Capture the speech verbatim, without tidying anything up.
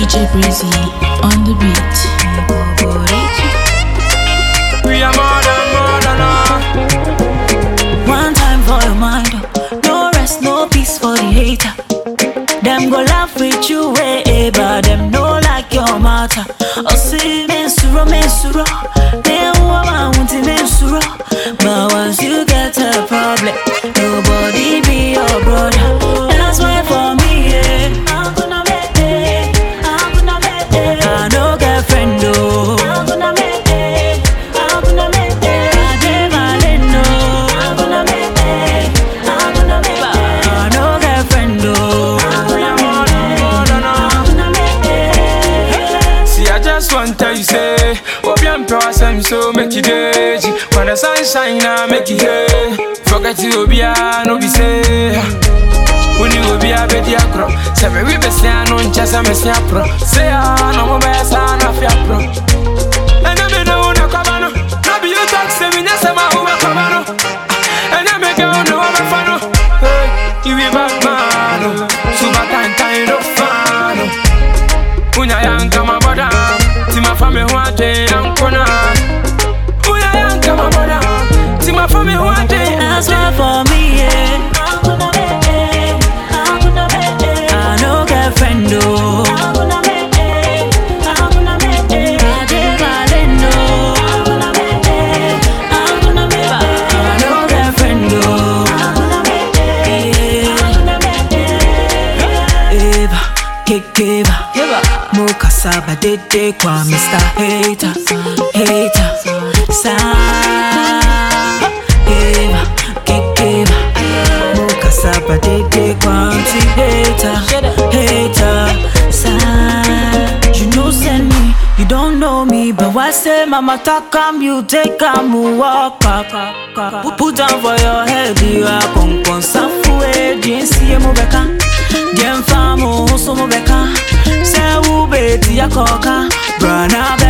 J Breezy on the beat. We are more than, more than all. One time for your mind, no rest, no peace for the hater. Them go laugh with you, eh, but them no like your matter. Oh, see, mensuro, mensuro, they want to mensuro. But once you get a problem, nobody be your brother. That's why for me, yeah, I'm gonna make it, I'm gonna make it. I no girlfriend, though. I'm gonna make it, I'm gonna make it. I did my no. I'm gonna make it, I'm gonna make it. I no girlfriend, though. Just want to tell you say, hope you're proud, so make you daisy. When the sun shine, I make you hay. Forget you be a no be say. When you will be a bit of crop, say me we be saying on just a messy pro. Say ah no more best and a fair pro. And I don't know no cabano. No be you talk say me na say my who a cabano. And I make you know I'm a fan. Hey, you be bad man. Super time time no fan. Unya yanka maboda, tima fami huate yankona. Unya yanka maboda, tima fami huate. That's why for me, yeah, I'm gonna make it, I'm gonna make it. I no girlfriend, though. I'm gonna make it, I'm gonna make it. I did my no. I'm gonna make it, I'm gonna make it. I no girlfriend, though. I'm gonna make it, I'm gonna make it. Eva, kick Eva. Moka saba dede kwa Mister Hater, hater, sa, eva, kekeva. Moka saba dede kwa anti hater, hater, sa. You know send me, you don't know me, but why say mama talk am, you take am, walk up, put, put down for your head, you are con con safu e jinsi mo beka, jem famo so mo beka. Say who bet ya coca, brana.